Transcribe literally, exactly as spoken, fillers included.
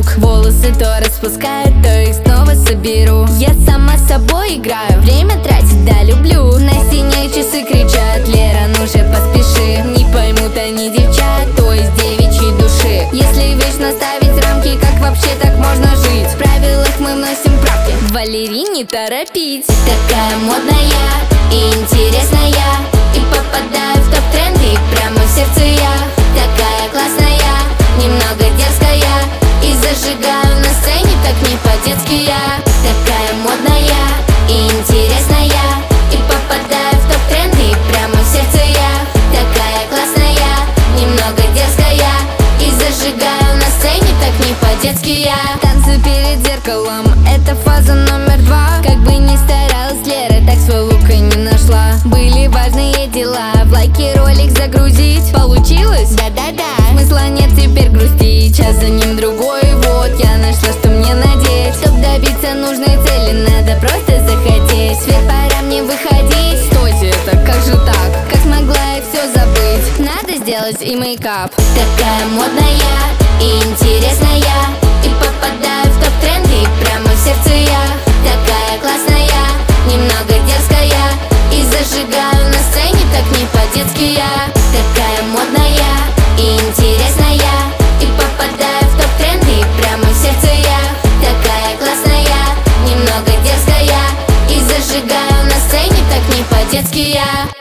лук. Волосы то распускаю, то их снова соберу. Я сама с собой играю, время тратить, да, люблю. На стене часы кричат: Лера, ну же поспеши. Не поймут они девчат, то из девичьей души. Если вечно ставить рамки, как вообще так можно жить? В правилах мы вносим правки, Валерий, не торопить. Такая модная и интересная, и попадаю в топ-тренды прямо в сердце я. Такая классная, немного дерзкая, и зажигаю на сцене так не по-детски я. Такая модная и интересная, и попадаю в топ-тренды прямо в сердце я. Такая классная, немного дерзкая, и зажигаю на сцене так не по-детски я. Танцы перед зеркалом — это фаза номер два. Как бы ни старалась Лера, так свой лук и не нашла. Были важные дела, в лайке ролик загрузить. Получилось? Да-да-да. Смысла нет теперь грустить, час за ним другой. Вот я нашла, что мне надеть. Чтоб добиться нужной цели, надо просто захотеть. В свет пора мне выходить. Стойте, это как же так? Как смогла я все забыть? Надо сделать и мейкап. Такая модная и интересная, и попадаю в топ-тренды прямо в сердце я. Такая классная, немного дерзкая, и зажигаю на сцене так не по-детски я. Такая модная и интересная, и попадаю в топ-тренды прямо в сердце я. Такая классная, немного дерзкая, и зажигаю на сцене так не по-детски я.